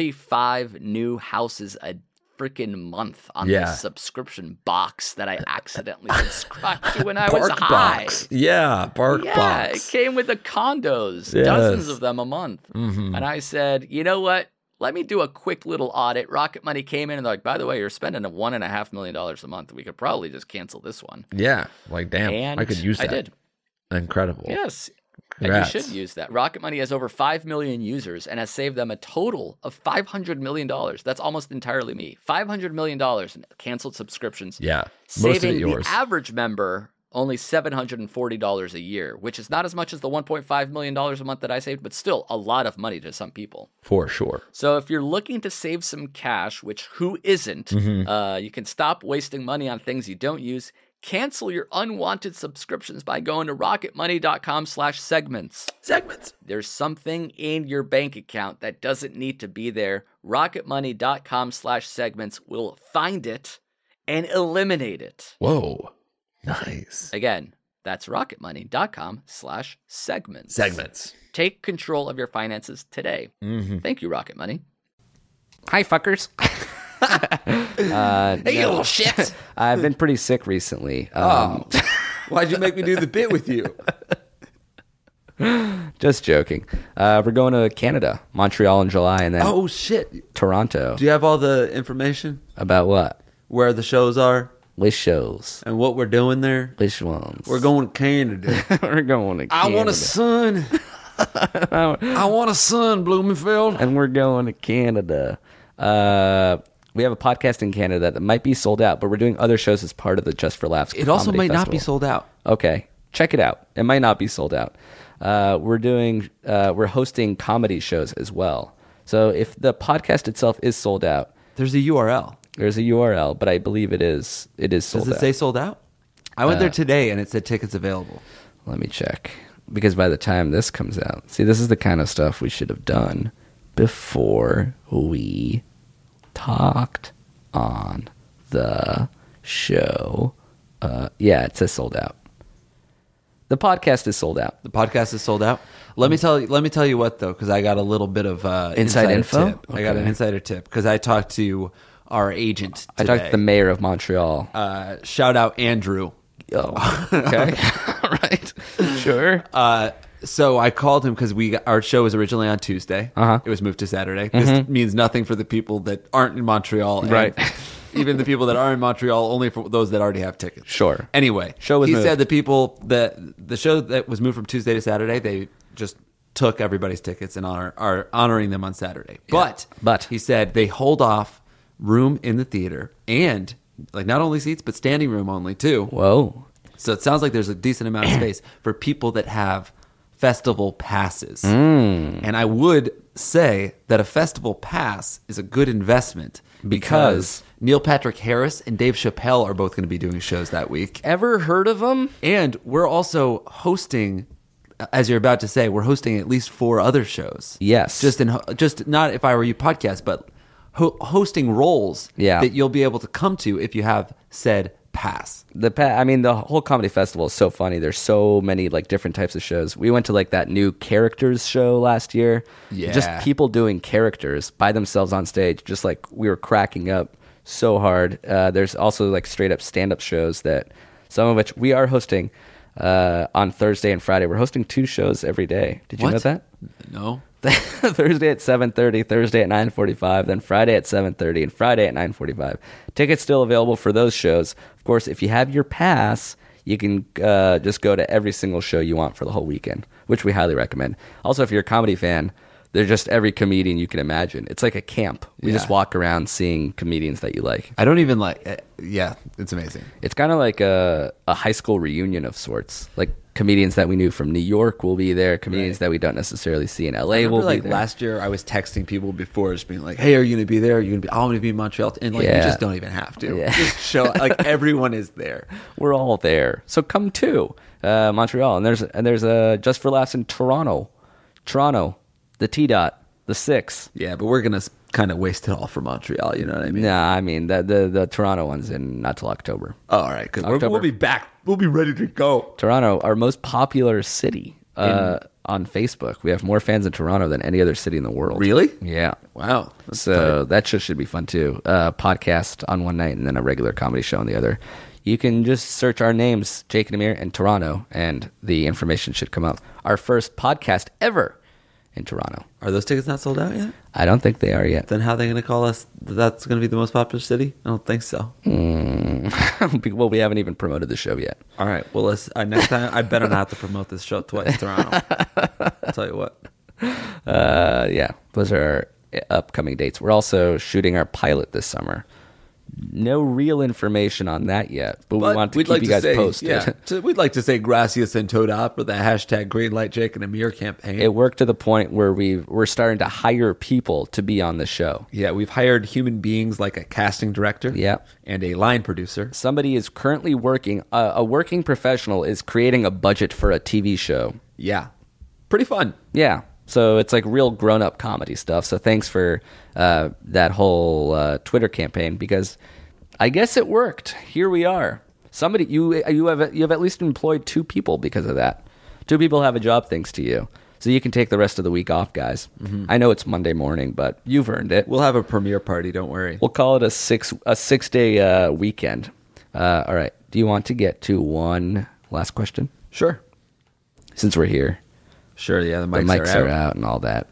35 new houses a freaking month on this subscription box that I accidentally subscribed to when I was Bark high. Box. Yeah, Bark Yeah, Box. it came with the condos, Yes. dozens of them a month. And I said, you know what? Let me do a quick little audit. Rocket Money came in and they're like, by the way, you're spending $1.5 million a month. We could probably just cancel this one. Yeah, like damn, And I could use that. I did. Incredible. Yes. Congrats. And you should use that. Rocket Money has over 5 million users and has saved them a total of $500 million. That's almost entirely me. $500 million in canceled subscriptions. Yeah, most of it Saving yours. the average member only $740 a year, which is not as much as the $1.5 million a month that I saved, but still a lot of money to some people. For sure. So if you're looking to save some cash, which who isn't, you can stop wasting money on things you don't use. Cancel your unwanted subscriptions by going to rocketmoney.com/segments. Segments. There's something in your bank account that doesn't need to be there. Rocketmoney.com/segments will find it and eliminate it. Whoa. Nice. Again, that's rocketmoney.com/segments. Segments. Take control of your finances today. Thank you, Rocket Money. Hi, fuckers. Hey, you little shit. I've been pretty sick recently. Why'd you make me do the bit with you? Just joking. We're going to Canada, Montreal in July, and then Oh, shit. Toronto. Do you have all the information? About what? Where the shows are Which shows? and what we're doing there? Which ones? We're going to Canada. We're going to Canada. I want a son. I want a son, Blumenfeld. And we're going to Canada. We have a podcast in Canada that might be sold out, but we're doing other shows as part of the Just for Laughs It also Comedy might not be Festival. sold out. Okay, check it out. It might not be sold out. We're hosting comedy shows as well. So if the podcast itself is sold out, There's a URL. there's a URL, but I believe it is sold Does it out. say sold out? I went there today and it said tickets available. Let me check, because by the time this comes out, see, this is the kind of stuff we should have done before we talked on the show. Yeah, it says sold out. The podcast is sold out. The podcast is sold out. Let me tell you what though, because I got a little bit of Inside info. Tip. I got an insider tip because I talked to our agent today. I talked to the mayor of Montreal. Shout out Andrew. Oh, okay. Right. Sure. So I called him because our show was originally on Tuesday. It was moved to Saturday. This means nothing for the people that aren't in Montreal. Right. Even the people that are in Montreal, only for those that already have tickets. Sure. Anyway, he moved. said the show that was moved from Tuesday to Saturday, they just took everybody's tickets and are honoring them on Saturday. Yeah. But he said they hold off room in the theater and like not only seats but standing room only too. Whoa. So it sounds like there's a decent amount of space for people that have festival passes. And I would say that a festival pass is a good investment because Neil Patrick Harris and Dave Chappelle are both going to be doing shows that week. Ever heard of them? And we're also hosting, as you're about to say, we're hosting at least 4 other shows. Yes. Just not If I Were You podcast, but hosting roles that you'll be able to come to if you have said pass. The whole comedy festival is so funny. There's so many like different types of shows. We went to like that new characters show last year. Yeah. Just people doing characters by themselves on stage. Just like we were cracking up so hard. There's also like straight up stand-up shows that some of which we are hosting on Thursday and Friday. We're hosting 2 shows every day. Did you know that? No. Thursday at 7:30, Thursday at 9:45, then Friday at 7:30, and Friday at 9:45. Tickets still available for those shows. Of course, if you have your pass, you can just go to every single show you want for the whole weekend, which we highly recommend. Also, if you're a comedy fan, they're just every comedian you can imagine. It's like a camp. We just walk around seeing comedians that you like. I don't even like. Yeah, it's amazing. It's kind of like a high school reunion of sorts. Like comedians that we knew from New York will be there. Comedians that we don't necessarily see in LA will be there. Last year, I was texting people before, just being like, "Hey, are you going to be there? Are you going to be? I'm going to be in Montreal." And like, you just don't even have to. Yeah. Just show like everyone is there. We're all there. So come to Montreal, and there's a Just for Laughs in Toronto, the T Dot. The 6. Yeah, but we're gonna kind of waste it all for Montreal. You know what I mean? Nah, I mean the Toronto one's not till October. Oh, all right, because we'll be back. We'll be ready to go. Toronto, our most popular city on Facebook. We have more fans in Toronto than any other city in the world. Really? Yeah. Wow. So that should be fun too. Podcast on one night and then a regular comedy show on the other. You can just search our names, Jake and Amir, and Toronto, and the information should come up. Our first podcast ever in Toronto. Are those tickets not sold out yet? I don't think they are yet. Then how are they going to call us? That's going to be the most popular city? I don't think so. Well, we haven't even promoted the show yet. All right. Well, next time I better not have to promote this show twice, Toronto. I'll tell you what. Yeah, those are our upcoming dates. We're also shooting our pilot this summer. No real information on that yet, but we want to keep you guys posted. Yeah, we'd like to say gracias and toda for the hashtag Greenlight Jake and Amir campaign. It worked to the point where we're starting to hire people to be on the show. Yeah, we've hired human beings like a casting director and a line producer. Somebody is currently working, a working professional is creating a budget for a TV show. Yeah, pretty fun. Yeah. So it's like real grown-up comedy stuff. So thanks for that whole Twitter campaign because I guess it worked. Here we are. Somebody you have at least employed 2 people because of that. 2 people have a job thanks to you. So you can take the rest of the week off, guys. Mm-hmm. I know it's Monday morning, but you've earned it. We'll have a premiere party. Don't worry. We'll call it a 6-day weekend. All right. Do you want to get to one last question? Sure. Since we're here. Sure, yeah, the mics are out and all that.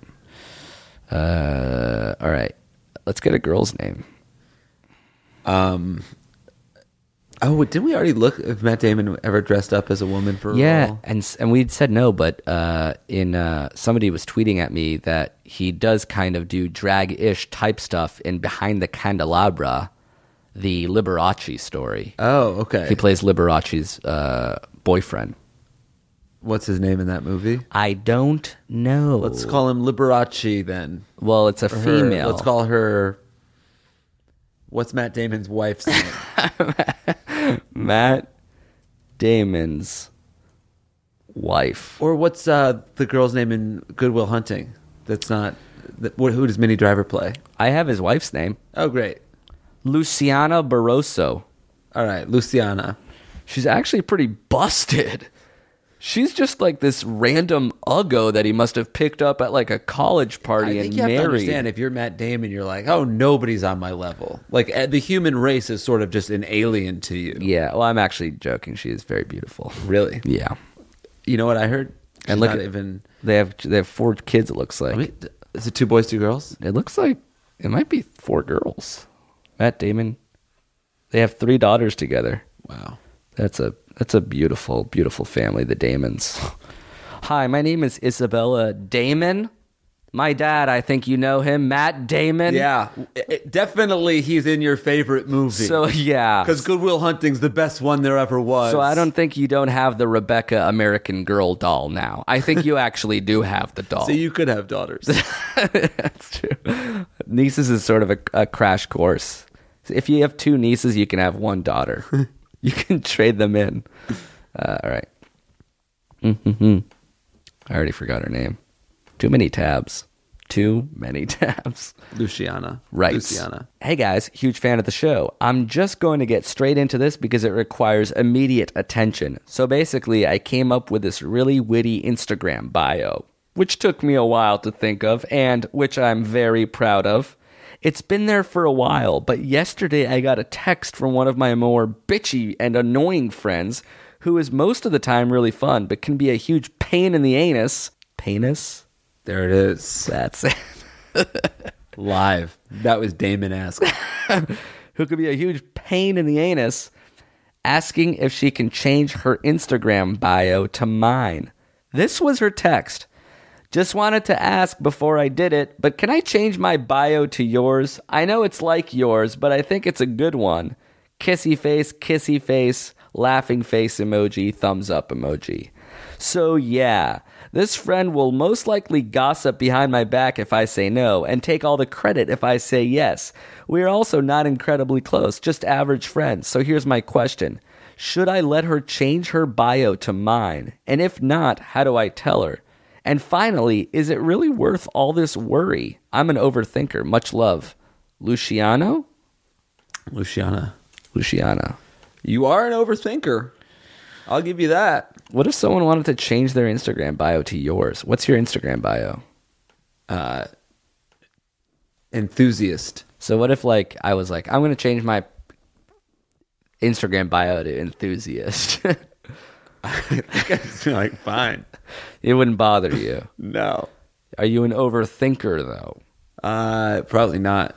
All right, let's get a girl's name. Oh, didn't we already look if Matt Damon ever dressed up as a woman for a role? and we'd said no, but somebody was tweeting at me that he does kind of do drag-ish type stuff in Behind the Candelabra, the Liberace story. Oh, okay. He plays Liberace's boyfriend. What's his name in that movie? I don't know. Let's call him Liberace then. Well, it's a female. Let's call her... What's Matt Damon's wife's name? Matt Damon's wife. Or what's the girl's name in Good Will Hunting? That's not... Who does Minnie Driver play? I have his wife's name, Oh, great. Luciana Barroso. All right, Luciana. She's actually pretty busted. She's just like this random uggo that he must have picked up at like a college party I and think you have to married. understand, if you're Matt Damon, you're like, oh, nobody's on my level. Like, the human race is sort of just an alien to you. Yeah, well, I'm actually joking. She is very beautiful. Really? Yeah. You know what I heard? And She's look not at- even. They have 4 kids, it looks like. I mean, is it 2 boys, 2 girls? It looks like it might be 4 girls. Matt Damon. They have 3 daughters together. Wow. That's a beautiful, beautiful family, the Damons. Hi, my name is Isabella Damon. My dad, I think you know him, Matt Damon. Yeah, definitely he's in your favorite movie. So, yeah. Because Good Will Hunting's the best one there ever was. So I don't think you don't have the Rebecca American Girl doll now. I think you actually do have the doll. So you could have daughters. That's true. Nieces is sort of a crash course. If you have 2 nieces, you can have 1 daughter. You can trade them in. All right. I already forgot her name. Too many tabs. Luciana. Right. Luciana. Hey guys, huge fan of the show. I'm just going to get straight into this because it requires immediate attention. So basically, I came up with this really witty Instagram bio, which took me a while to think of and which I'm very proud of. It's been there for a while, but yesterday I got a text from one of my more bitchy and annoying friends who is most of the time really fun, but can be a huge pain in the anus. Penis? There it is. That's it. Live. That was Damon asking. Who could be a huge pain in the anus, asking if she can change her Instagram bio to mine. This was her text. Just wanted to ask before I did it, but can I change my bio to yours? I know it's like yours, but I think it's a good one. Kissy face, laughing face emoji, thumbs up emoji. So yeah, this friend will most likely gossip behind my back if I say no, and take all the credit if I say yes. We are also not incredibly close, just average friends. So here's my question. Should I let her change her bio to mine? And if not, how do I tell her? And finally, is it really worth all this worry? I'm an overthinker. Much love. Luciana. You are an overthinker. I'll give you that. What if someone wanted to change their Instagram bio to yours? What's your Instagram bio? Enthusiast. So what if like I was like, I'm going to change my Instagram bio to enthusiast? Like, fine. It wouldn't bother you. No. Are you an overthinker though? Probably not.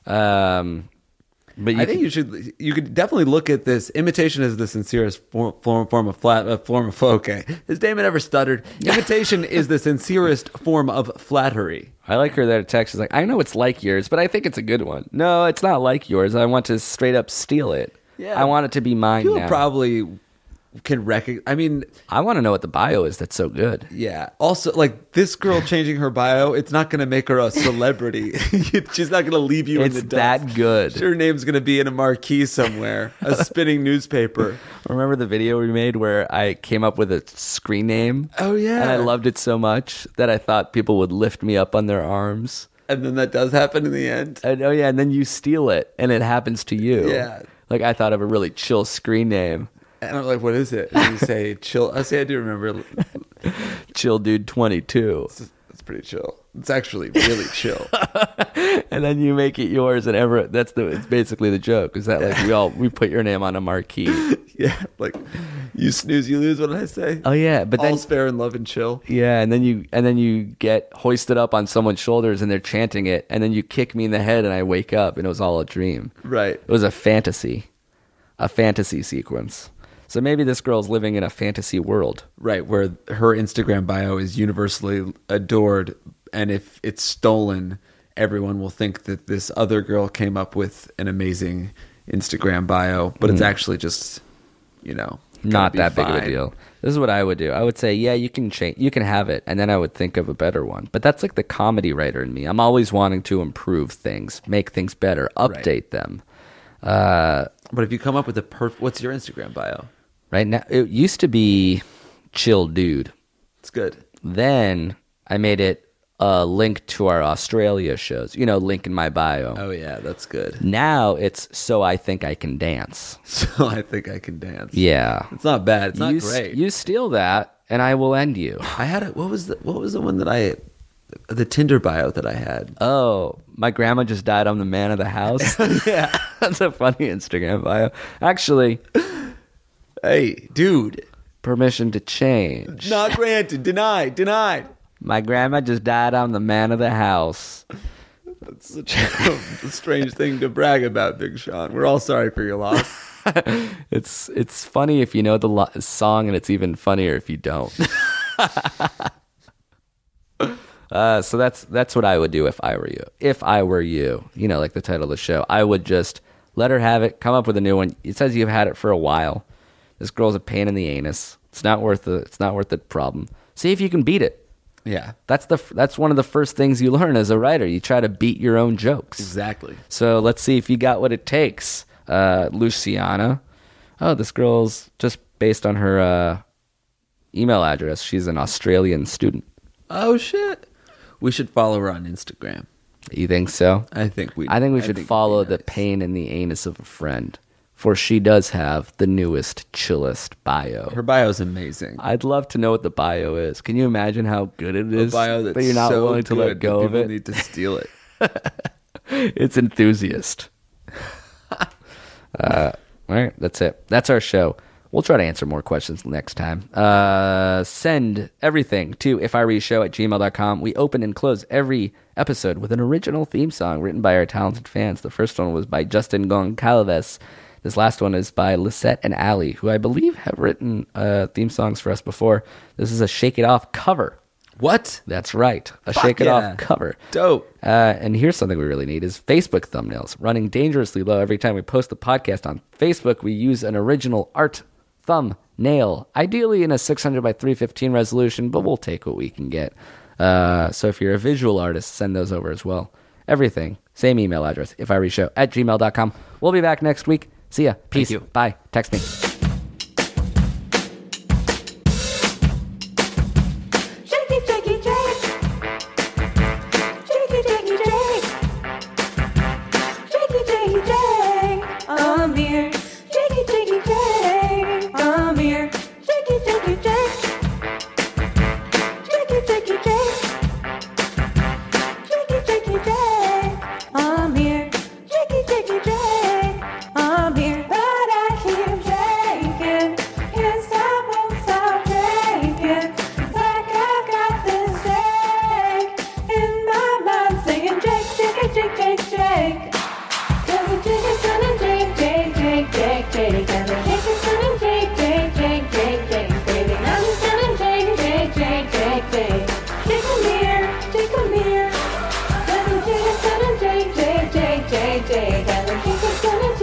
But I think you could definitely look at this. Imitation is the sincerest form of okay. Has Damon ever stuttered? Imitation is the sincerest form of flattery. I like her that text is like, I know it's like yours, but I think it's a good one. No, it's not like yours. I want to straight up steal it. Yeah. I want it to be mine People now. probably can recognize. I mean, I want to know what the bio is that's so good. yeah. Also, like this girl changing her bio, it's not going to make her a celebrity. She's not going to leave you It's in the dust. that good. Her name's going to be in a marquee somewhere, a spinning newspaper. Remember the video we made where I came up with a screen name? Oh, yeah. And I loved it so much that I thought people would lift me up on their arms. And then that does happen in the end. And, oh yeah, and then you steal it and it happens to you. Yeah. Like I thought of a really chill screen name. And I'm like, what is it? And you say, chill. I do remember. Chill Dude 22. It's pretty chill. It's actually really chill. And then you make it yours and it's basically the joke. Is that like we put your name on a marquee. Yeah. Like, you snooze, you lose. What did I say? Oh yeah, but then All's fair in love and chill. yeah, and then you get hoisted up on someone's shoulders and they're chanting it, and then you kick me in the head and I wake up and it was all a dream. Right. It was a fantasy sequence. So maybe this girl's living in a fantasy world. Right. Where her Instagram bio is universally adored. And if it's stolen, everyone will think that this other girl came up with an amazing Instagram bio. But it's actually just, Not be that big of fine. a deal. This is what I would do. I would say, yeah, you can have it, and then I would think of a better one. But that's like the comedy writer in me. I'm always wanting to improve things, make things better, update them. But if you come up with what's your Instagram bio? Right now, it used to be Chill Dude. It's good. Then I made it a link to our Australia shows. Link in my bio. Oh yeah, that's good. Now it's So I Think I Can Dance. So I Think I Can Dance. Yeah. It's not bad. It's not great. You steal that, and I will end you. I had what was the one that the Tinder bio that I had? Oh, my grandma just died. I'm the man of the house. Yeah. That's a funny Instagram bio. Actually, Hey, dude. permission to change. Not granted. Denied. My grandma just died. I'm the man of the house. That's such a strange thing to brag about, Big Sean. We're all sorry for your loss. It's funny if you know the song, and it's even funnier if you don't. So that's what I would do if I were you. If I were you, like the title of the show, I would just let her have it. Come up with a new one. It says you've had it for a while. This girl's a pain in the anus. It's not worth the problem. See if you can beat it. Yeah. That's one of the first things you learn as a writer. You try to beat your own jokes. Exactly. So let's see if you got what it takes. Luciana. Oh, this girl's just based on her email address. She's an Australian student. Oh shit. We should follow her on Instagram. You think so? I think we should follow the pain in the anus of a friend, for she does have the newest, chillest bio. Her bio is amazing. I'd love to know what the bio is. Can you imagine how good it is? A bio that's but you're not so willing to let good go that of people it. need to steal it. It's enthusiast. All right, that's it. That's our show. We'll try to answer more questions next time. Send everything to ifireshow@gmail.com. We open and close every episode with an original theme song written by our talented fans. The first one was by Justin Goncalves. This last one is by Lisette and Ali, who I believe have written theme songs for us before. This is a Shake It Off cover. What? That's right. A Shake It Off cover. Dope. And here's something we really need is Facebook thumbnails. Running dangerously low every time we post the podcast on Facebook. We use an original art thumbnail, ideally in a 600 by 315 resolution, but we'll take what we can get. So if you're a visual artist, send those over as well. Everything. Same email address, ifireshow@gmail.com. We'll be back next week. See ya. Peace. Thank you. Bye. Text me.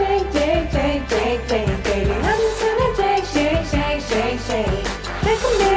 Shake,